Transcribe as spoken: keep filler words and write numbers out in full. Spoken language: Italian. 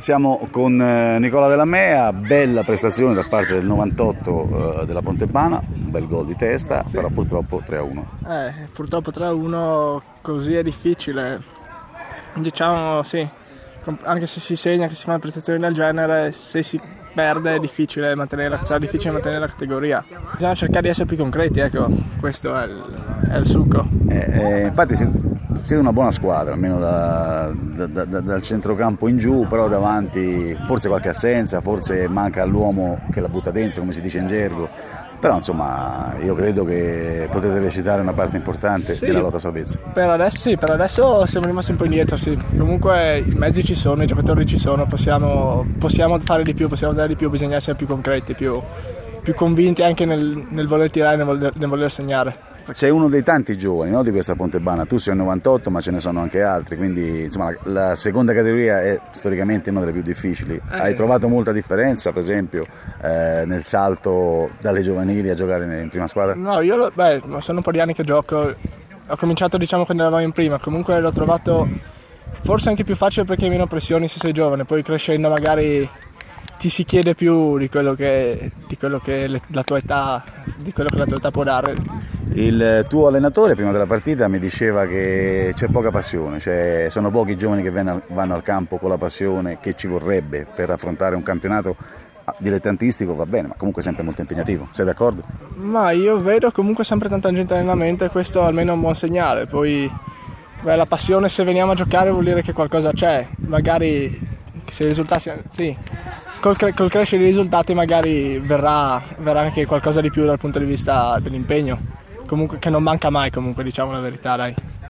Siamo con Nicola Della Mea, bella prestazione da parte del novantotto eh, della Pontebana, un bel gol di testa, sì. Però purtroppo tre a uno. Eh, purtroppo tre a uno così è difficile, diciamo sì, anche se si segna, che si fa una prestazione del genere, se si perde è difficile mantenere, sarà difficile mantenere la categoria. Bisogna cercare di essere più concreti, ecco, questo è il, è il succo. Eh, eh, infatti si... Siete una buona squadra, almeno da, da, da, dal centrocampo in giù, però davanti forse qualche assenza, forse manca l'uomo che la butta dentro, come si dice in gergo, però insomma io credo che potete recitare una parte importante sì, della lotta salvezza. Per adesso sì, per adesso siamo rimasti un po' indietro, sì. Comunque i mezzi ci sono, i giocatori ci sono, possiamo, possiamo fare di più, possiamo dare di più, bisogna essere più concreti, più, più convinti anche nel, nel voler tirare e nel voler, nel voler segnare. Sei uno dei tanti giovani, no, di questa Pontebana, tu sei un novantotto ma ce ne sono anche altri, quindi insomma la seconda categoria è storicamente una delle più difficili. Eh. Hai trovato molta differenza per esempio eh, nel salto dalle giovanili a giocare in prima squadra? No, io beh, sono un po' di anni che gioco, ho cominciato diciamo quando eravamo in prima, comunque l'ho trovato forse anche più facile perché hai meno pressioni se sei giovane, poi crescendo magari ti si chiede più di quello che, di quello che le, la tua età, di quello che la tua età può dare. Il tuo allenatore prima della partita mi diceva che c'è poca passione, cioè sono pochi i giovani che vanno al campo con la passione che ci vorrebbe per affrontare un campionato dilettantistico, va bene, ma comunque sempre molto impegnativo. Sei d'accordo? Ma io vedo comunque sempre tanta gente in allenamento e questo almeno è un buon segnale. Poi beh, la passione, se veniamo a giocare vuol dire che qualcosa c'è, magari se i risultati sì. Col, cre- col crescere dei risultati magari verrà, verrà anche qualcosa di più dal punto di vista dell'impegno, comunque che non manca mai, comunque diciamo la verità, dai.